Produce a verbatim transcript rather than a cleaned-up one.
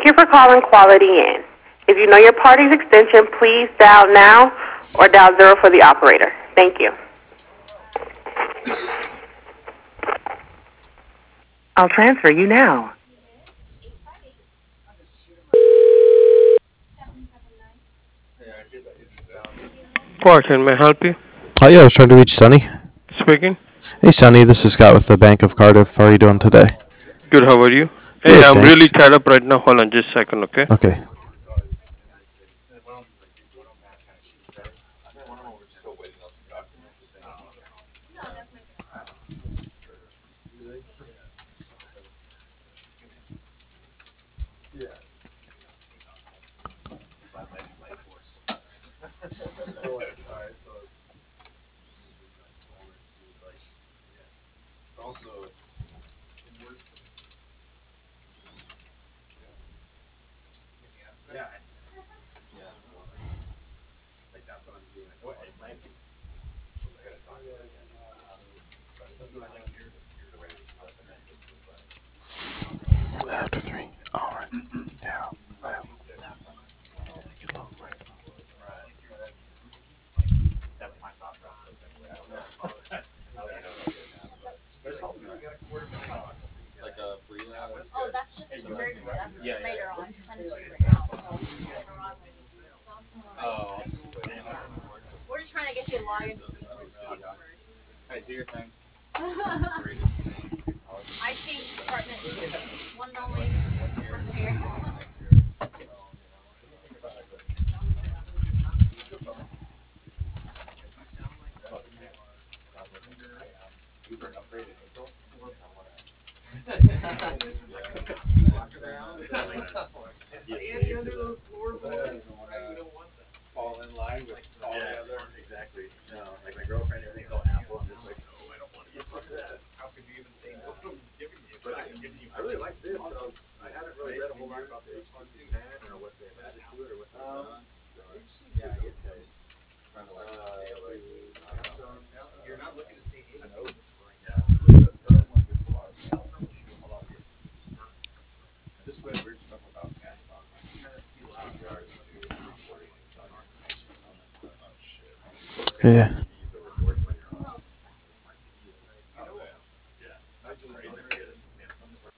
Thank you for calling Quality Inn. If you know your party's extension, please dial now or dial zero for the operator. Thank you. I'll transfer you now. What can I help you? Oh yeah, I was trying to reach Sunny. Speaking. Hey Sunny, this is Scott with the Bank of Cardiff. How are you doing today? Good. How are you? Hey, Good, I'm really thanks. tied up right now. Hold on, just a second, okay? Okay. After three. All right. Yeah. Yeah.